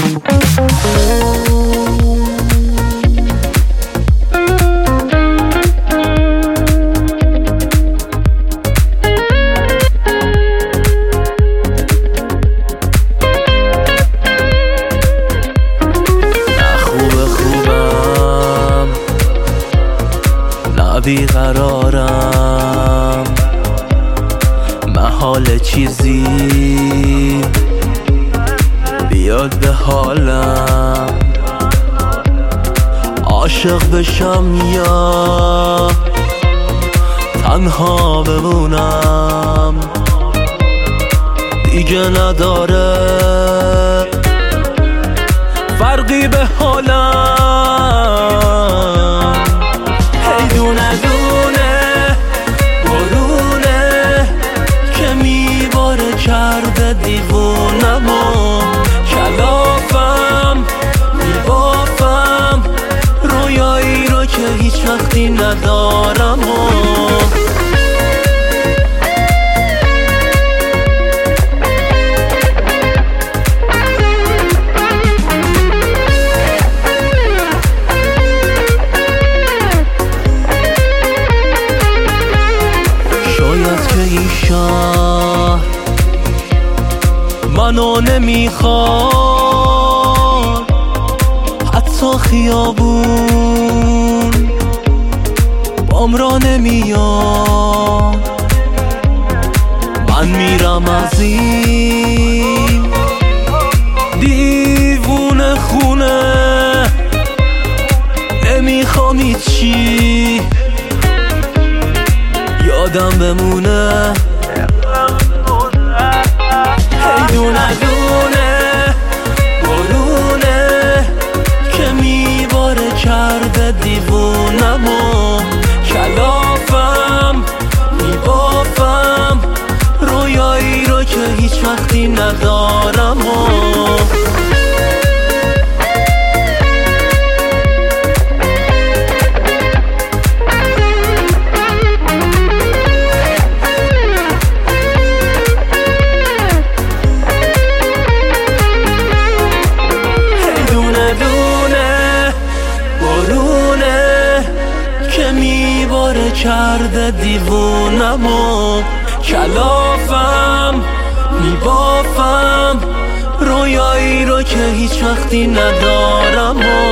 بیقرارم، محال چیزی بیاد به حالم، عاشق بشم یا تنها بمونم، دیگه نداره فرقی به حالم. هی دونه دونه برونه که میباره کرده دیوونمو، کلافم میبافم رویایی رو که هیچ وقتی ندارم این شهر منو نمیخواد، حتی خیابون بام را نمیاد. من میرم از این دیوونه خونه، نمیخوام هیچی یادم بمونه. هی دونه دونه برونه که میباره کرده دیوونمو، کلافم میبافم رویایی رو که هیچ وقتی ندارم کرده دیوونمو، کلافم میبافم رویایی رو که هیچ وقتی ندارم